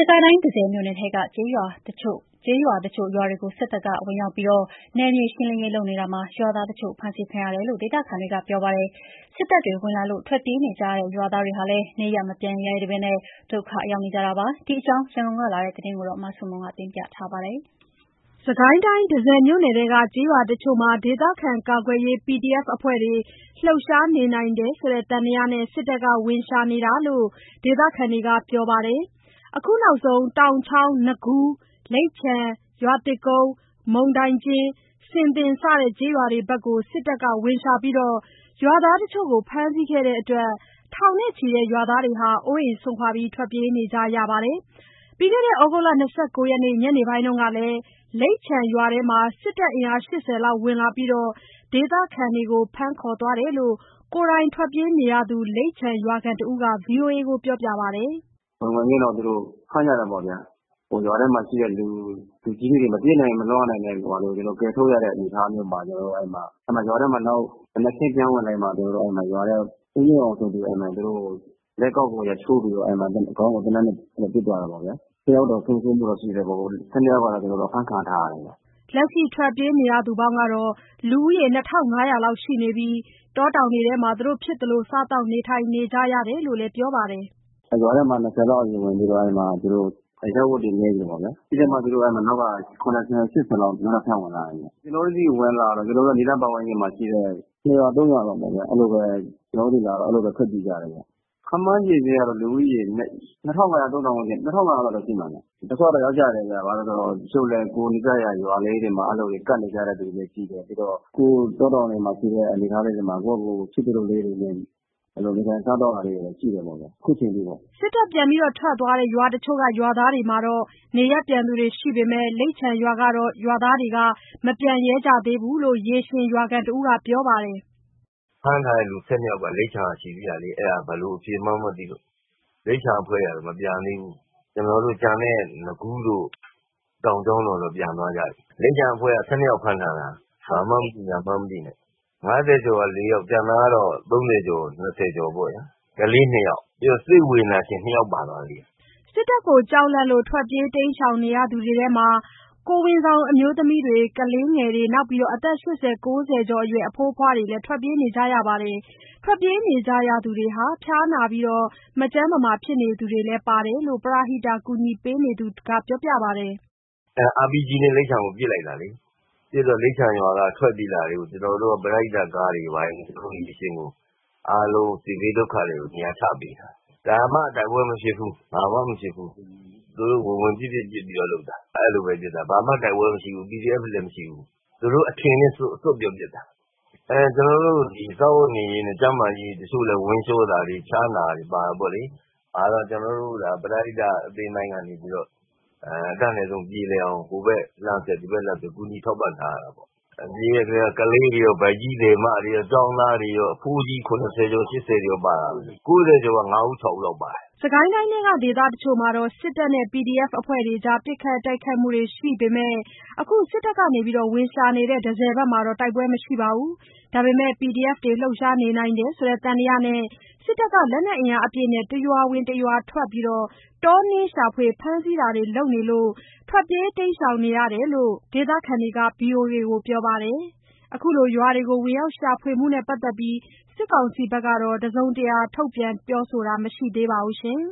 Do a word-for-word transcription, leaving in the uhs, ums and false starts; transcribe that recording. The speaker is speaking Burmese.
ကိုင်းတိုင်း၊ တန့်ဆည်မြို့နယ်ထဲက ကျေးရွာတချို့ရွာတွေကို စစ်တပ်က ဝင်ရောက်ပြီး နယ်မြေရှင်းလင်းရေးလုပ်နေတာမှာ ရွာသားတချို့ ဖမ်းဆီးခံရတယ်လို့ ဒေသခံတွေက ပြောပါတယ်။ စစ်တပ်တွေဝင်လာလို့ ထွက်ပြေးနေကြရတဲ့ ရွာသားတွေဟာလည်း နေရပ်မပြန်ရဲဘဲ ဒုက္ခရောက်နေကြတာပါ။ ဒီအကြောင်း ရန်ကုန်ကလာတဲ့သတင်းကို မဆုမွန်က တင်ပြပေးထားပါတယ်။ စစ်ကိုင်းတိုင်း၊ တန့်ဆည်မြို့နယ်ထဲက ကျေးရွာတချို့မှာ ဒေသခံကာကွယ်ရေး ပီဒီအက်ဖ် အဖွဲ့တွေ လှုပ်ရှားနေနိုင်တယ်ဆိုတဲ့ သံသယနဲ့ စစ်တပ်က ဝင်ရှာနေတာလို့ ဒေသခံတွေက ပြောပါတယ်။ အခုနောက်ဆုံး တောင်ချောင်း၊ နကူး၊ လိပ်ခြံ၊ ရွာသစ်ကုန်း၊ မုန်တိုင်ကျဉ်း၊ ဆင်သင် စတဲ့ ကျေးရွာတွေဘက်ကို စစ်တပ်က ဝင်ရှာပြီး ရွာသားတချို့ကို ဖမ်းဆီးခဲ့တဲ့အတွက် ထောင်နဲ့ချီတဲ့ ရွာသားတွေ အိုးအိမ်စွန့်ခွာ ထွက်ပြေးနေကြရပါတယ်။ ပြီးခဲ့တဲ့ သြဂုတ်လ ၂၉ ရက်နေ့ ညနေပိုင်းကလည်း လိပ်ခြံရွာထဲမှာ စစ်တပ် အင်အား ၈၀ လောက် ဝင်လာပြီး ဒေသခံတွေကို ဖမ်းခေါ်သွားတယ်လို့ ကိုယ်တိုင်ထွက်ပြေးနေရသူ လိပ်ခြံရွာခံတဦးက ဗွီအိုအေကို ပြောပါတယ်။ "ဝင်ဝင်ချင်းတော့ သူတို့ဖမ်းကြတာပေါ့ဗျာ။ ရွာထဲမှာရှိတဲ့လူကြီးတွေ မပြေးနိုင်မလွှားနိုင်တဲ့သူတွေကို ကယ်ထုတ်ရတဲ့အနေအထားမျိုးမှာ ရွာထဲမှာနောက် မနက်ခင်းပြန်ဝင်လိုက်မှ ရွာထဲဦးမြင့်အောင်ဆိုသူ လက်ကောက်ကိုချိုးပြီးတော့ ခေါင်းကိုသေနတ်နဲ့ပစ်သွားတာပေါ့ဗျာ။ တယောက်တော့ဆုံးရှုံးမှုရှိတယ်ပေါ့။ ၁၂ ယောက်ကတော့ အဖမ်းခံထားရတယ်ဗျ။ " လက်ရှိ ထွက်ပြေးနေရသူပေါင်းကတော့ လူဦးရေ ၂,၅၀၀ လောက်ရှိနေပြီး တောတောင်တွေမှာ ဖြစ်သလို စားသောက်နေထိုင်နေကြရတယ်လို့လည်း ပြောပါတယ်။ "ရွာထဲမှာ ၂၀ လောက် အရင်ဝင်ပြီးတော့ အရပ်ဝတ်တွေနဲ့ ပြီးတော့မှ နောက်က ၇၀ ၈၀ လောက် နောက်ထပ်ဝင်လာတယ်။ ကျနော်တို့ဆီဝင်လာတော့ အနီးနားပတ်ဝန်းကျင်မှာရှိတဲ့ နှစ်ရွာသုံးရွာလောက်ပေါ့ဗျာ။ အဲလိုပဲ ကျနော်တို့ဆီလာတော့ အဲလိုပဲထွက်ပြေးကြတယ်ဗျ။ ခန့်မှန်းခြေကတော့ လူဦးရေ ၂,၅၀၀ လောက်တော့ရှိမယ်ဗျ။ ဒုက္ခတော့ရောက်ကြတယ်ဗျ။ ဘာလို့လဲဆိုတော့ တချို့လည်း ကိုယ်နီးစပ်ရာရွာလေးတွေမှာ ကပ်နေကြတဲ့သူတွေလည်းရှိတယ်။ ပြီးတော့ ကိုယ့်တောတောင်တွေမှာရှိတဲ့ အနေအထားလေးတွေမှာ ကိုယ့်ဟာကိုယ်ဖြစ်သလိုလေးတွေနဲ့ နေထိုင်စားသောက်တာလေးတွေရှိတယ်ပေါ့ဗျာ။ အခုချိန်ထိပေါ့။ " စစ်တပ်ပြန်ထွက်သွားတဲ့ ရွာတချို့က ရွာသားတွေမှာ နေရပ်ပြန်သူတွေရှိပေမယ့် လိပ်ခြံရွာကတော့ ရွာသားတွေက မပြန်ရဲကြသေးဘူးလို့ ရေရှင်ရွာခံတဦးက ပြောပါတယ်။ "ဖမ်းထားတဲ့လူ ၁၂ ယောက်က လိပ်ခြံကရှိသေးတာလေ။ အဲဒါဘယ်လိုအဖြေမှန်းမသိလို့ လိပ်ခြံအဖွဲ့ကတော့ မပြန်သေးဘူး။ ကျန်တဲ့ နကူးတို့ တောင်ချောင်းတို့ကတော့ ပြန်သွားကြပြီ။ လိပ်ခြံအဖွဲ့က ၁၂ ယောက်ဖမ်းထားတာ။ ဘာမှန်းမသိညာမှန်းမသိနဲ့။ ၅၀ ကျော်က လေးယောက် ကျန်တာကတော့ ၃၀ ကျော် ၂၀ ကျော်ပေါ့ဗျာ။ ကလေး နှစ်ယောက်၊ စိတ်ဝေဒနာရှင် နှစ်ယောက်ပါသွားသေးတယ်။ " စစ်တပ်ကို ကြောက်လန့်လို့ ထွက်ပြေးတိမ်းရှောင်နေရသူတွေထဲမှာ ကိုယ်ဝန်ဆောင်အမျိုးသမီးတွေ၊ ကလေးငယ်တွေ၊ အသက် ၈၀၊ ၉၀ ကျော်အရွယ် အဖိုးအဖွားတွေလည်း ထွက်ပြေးနေကြရပါတယ်။ ထွက်ပြေးနေကြရသူတွေဟာ ဖျားနာပြီး မကျန်းမမာဖြစ်နေသူတွေလည်း ပါတယ်လို့ ပရဟိတကူညီပေးနေသူက ပြောပါတယ်။ "အာပီဂျီနဲ့ လိပ်ခြံကိုပစ်လိုက်တာလေ။ ပစ်တော့ လိပ်ခြံရွာက ထွက်ပြေးလာတာတွေကို ကျနော်တို့က ပရဟိတကားတွေ ဝိုင်းပြီး ရေရှင်ကို အားလုံး စစ်ဘေးဒုက္ခသည်တွေကို နေရာချပေးထားတယ်။ ဘာမှတိုက်ပွဲမဖြစ်ဘူး။ ဘာမှမဖြစ်ဘူး။ သူတို့ဝင်ဝင်ပစ်ပစ် ပစ်ပြီးတော့လုပ်တာ။ အဲလိုပဲပစ်တာ။ ဘာမှတိုက်ပွဲမရှိဘူး။ ပီဒီအက်ဖ်လည်းမရှိဘူး။ သူတို့အထင်နဲ့ စွတ်ပြီးပစ်တာ။ ကျနော်တို့ စားဝတ်နေရေးနဲ့ ကျန်းမာရေး တချို့လည်း ဝမ်းလျှောတာတွေ၊ ဖျားနာတာတွေ ပါတယ်ပေါ့လေ။ ဒါတော့ ကျနော်တို့ ပရဟိတအသင်းတိုင်းကနေပြီးတော့ အတတ်နိုင်ဆုံး ပြေလည်အောင် ဟိုဘက်လှမ်းဆက် ဒီဘက်လှမ်းဆက် ကူညီထောက်ပံ့ထားရတာပေါ့။ ပြေးတဲ့ထဲက ကလေးတွေရော၊ ဗိုက်ကြီးသည်မတွေရော၊ ကျောင်းသားတွေရော၊ အဖိုးကြီး ၇၀ ကျော် ၈၀ ကျော်ပါတာပဲ။ ၉၀ ကျော်က ၅ ဦး ၆ ဦးလောက်ပါတယ်။ " စစ်ကိုင်းတိုင်းထဲက ဒေသတချို့မှာ စစ်တပ်နဲ့ ပီဒီအက်ဖ် အဖွဲ့တွေ ပစ်ခတ်တိုက်ခိုက်မှုတွေရှိပေမယ့် အခု စစ်တပ်ဝင်ရှာနေတဲ့ တန့်ဆည်ဘက်မှာတော့ တိုက်ပွဲမရှိပါဘူး။ ဒါပေမယ့် ပီဒီအက်ဖ်တွေ လှုပ်ရှားနေနိုင်တယ်ဆိုတဲ့ သံသယနဲ့ စစ်တပ်က လက်နက်အင်အားအပြည့်နဲ့ တရွာဝင်တရွာထွက် တောနင်းရှာဖွေ ဖမ်းဆီးတာတွေလုပ်နေလို့ ထွက်ပြေးတိမ်းရှောင်နေရတယ်လို့ ဒေသခံတွေက ဗွီအိုအေကို ပြောပါတယ်။ အခုလို ရွာတွေကို ဝင်ရောက်ရှာဖွေမှုနဲ့ ပတ်သက်ပြီး စစ်ကောင်စီဘက်က တစုံတရာထုတ်ပြန်ပြောဆိုတာ မရှိသေးပါဘူး